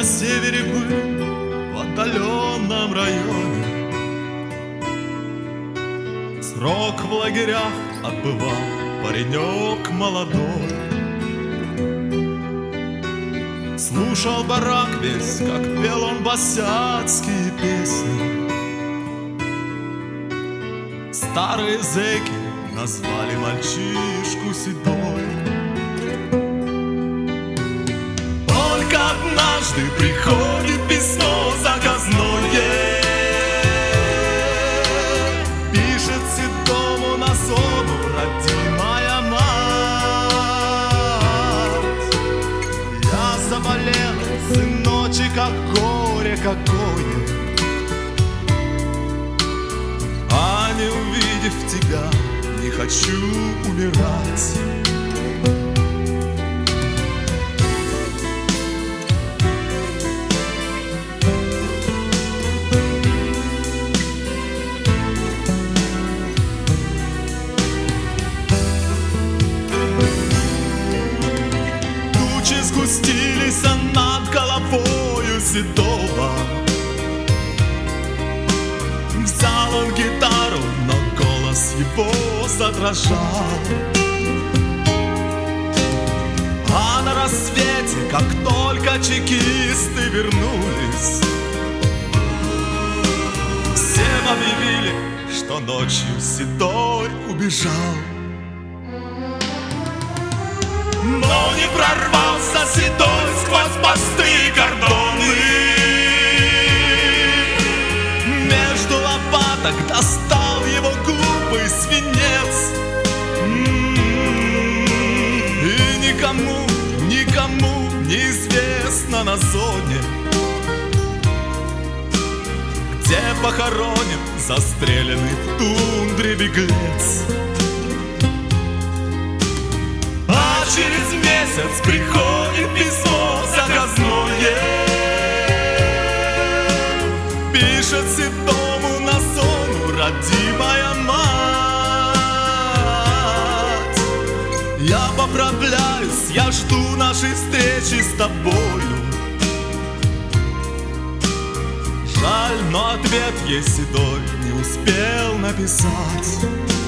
севере был, в отдаленном районе. Срок в лагерях отбывал паренек молодой. Слушал барак весь, как пел он босяцкие песни. Старые зэки назвали мальчишку седой. Только однажды приходит письмо заказное, пишет седому на зону родимая мать: я заболел, сыночек, а горе какое, а не увидев тебя, не хочу умирать. Тучи сгустились над головою седого. Взял он гитару, но голос его задрожал. А на рассвете, как только чекисты вернулись, всем объявили, что ночью седой убежал. Но не прорвался седой сквозь посты и кордоны. Между лопаток достал его глупый свинец. И никому неизвестно на зоне, где похоронен застреленный в тундре беглец. А через месяц приходит письмо заказное, пишет седому на зону родимая мать: я поправляюсь, я жду нашей встречи с тобою. Жаль, но ответ ей седой не успел написать.